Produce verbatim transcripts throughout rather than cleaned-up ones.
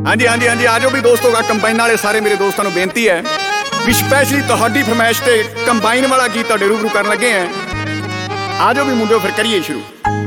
हाँ जी हाँ जी हाँ जी आ जाओ भी दोस्तों का कंबाइन वाले सारे मेरे दोस्तों को बेनती है भी स्पैशली तुहाडी फरमाइश ते कंबाइन वाला गीत तुहाडे रूबरू करन लगे हैं। आ जाओ भी मुंडो फिर करिए शुरू।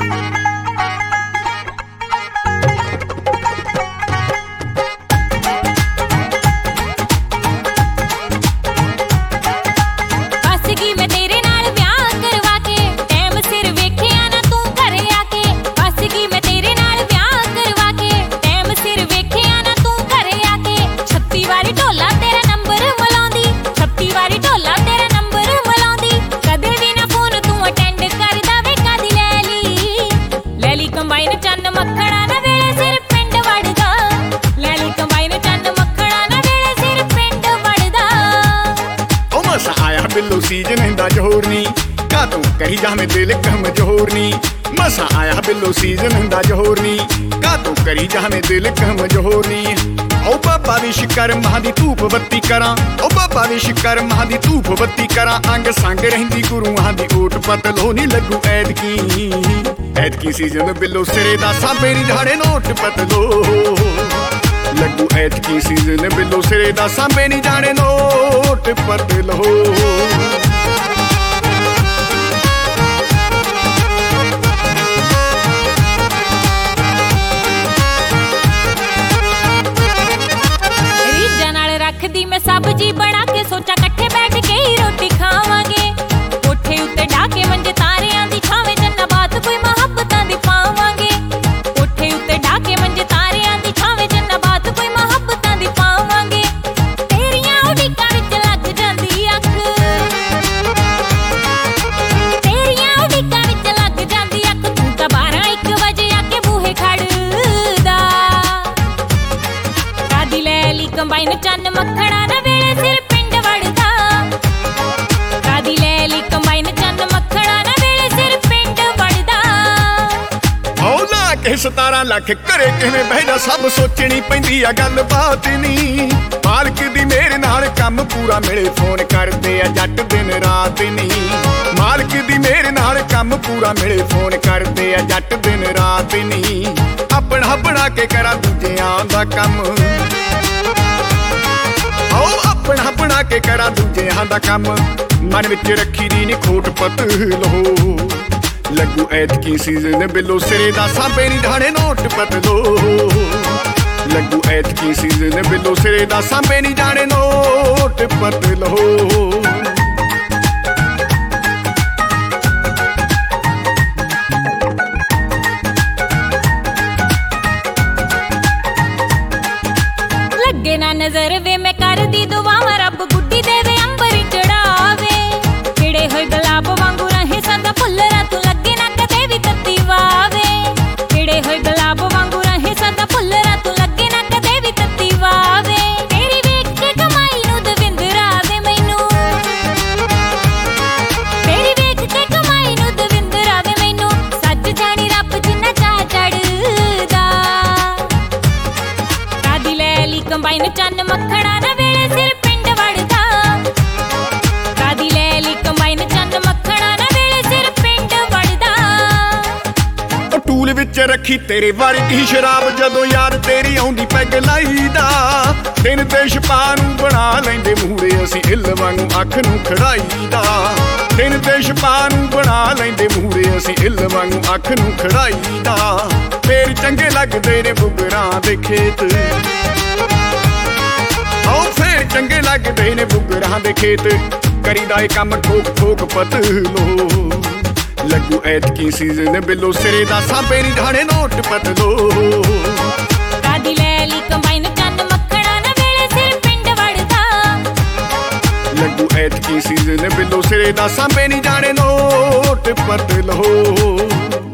बिल्लो सीजन हिंदा जोर नी का तू कही जामे दिल कमजोर नी मसा आया बिल्लो सीजन हिंदा जोर नी का तू करी जामे दिल कमजोर नी ओ बाबा विश कर महादी धूप बत्ती करा ओ बाबा विश कर महादी धूप बत्ती करा अंग संग रहिंदी गुरुआं दी ओट पतलो नी लगू ऐदकी ऐदकी सीजन बिल्लो सिरे दा साबे नी झाड़े नोट पतलो लगू ऐतकी सीजन बिल्लो सिरे दा सामने नहीं जाने नोट पतलो। रीझां नाल रखदी मैं सब्जी बना के सोचा कट्ठे बैठ के ही रोटी खावांगे कोठे उत्ते ढाके मंजे तारियां दी छावे जन्ना बात कोई मुहब्बतां दी पावांगे कोठे उत्ते ढाके मंजे तारियां दी छावे जन्ना बात कोई मुहब्बतां दी पावांगे तेरियां उड़ीकां विच लग जांदी अख तेरियां उड़ीकां विच लग जांदी अख तू तां बारह एक वजे आके बूहे खड़दा कादी ले ली कंबाइन चन्न मक्खणा ना वेले सिर पिंड वड़दा कादी ले ली कंबाइन चन्न मक्खणा ना वेले सिर पिंड वड़दा औला के सतारा लख करे किवें बहदा सब सोचनी पैंदी आ गल बात नी मालक दी मेरे नाल काम पूरा मिले फोन करदे आ जट दिन रात नी मालक दी मेरे नाल काम पूरा मिले फोन करदे आ जट दिन रात नी अपना बना के करा दूजियां दा काम ओ अपना बना के करा दूजियां दा काम मन विच रखी दी नी खोट पतलो लगू ऐतकी सीजन बिल्लो सिरे दा साबे नी ढाणे नोट पतलो लगू ऐतकी सीजन बिल्लो सिरे दा साबे नी ढाणे नोट पतलो। लगे ना नजर वे मैं कर दी दुआवां रब गुड्डी देवे अंबर चढ़ावे खिड़े होए गुलाब वांगू रहे सदा फुल्लरा तू लगे ना कदे भी तत्ती वावे खिड़े होए गुलाब वांगू रहे सदा फुल्लरा तू लगे ना कदे भी तत्ती वावे तेरी वेख के कमाई नू दविंदरा वे मैनू तेरी वेख के कमाई नू दविंदरा वे मैनू सच जानी रब जिन्ना चाह चढ़दा कादी ले ली कंबाइन चन्न मक्खणा ना वेले सिर पिंड वड़दा कादी ले ली कंबाइन चन्न मक्खणा ना वेले सिर पिंड वड़दा टूल विच रखी तेरे वर्गी शराब जदों याद तेरी आउंदी पैग लाईदा दिन ते छपा नूं बना लैंदे मूहरे असीं इल वांगू अख नूं खड़ाईदा दिन ते छपा नूं बना लैंदे मूहरे असीं इल वांगू अख नूं खड़ाईदा फेर चंगे लगदे ने बुगरां दे खेत आओ फेर चंगे लगदे ने बुगरां दे खेत करीदा ए काम ठोक ठोक पतलो लगू ऐतकी सीजन बिल्लो सिरे दा साबे नी ढाणे नोट पतलो कादी ले ली कंबाइन चन्न मक्खणा ना वेले सिर पिंड वड़दा लगू ऐतकी सीजन बिल्लो सिरे दा साबे नी ढाणे नोट पतलो।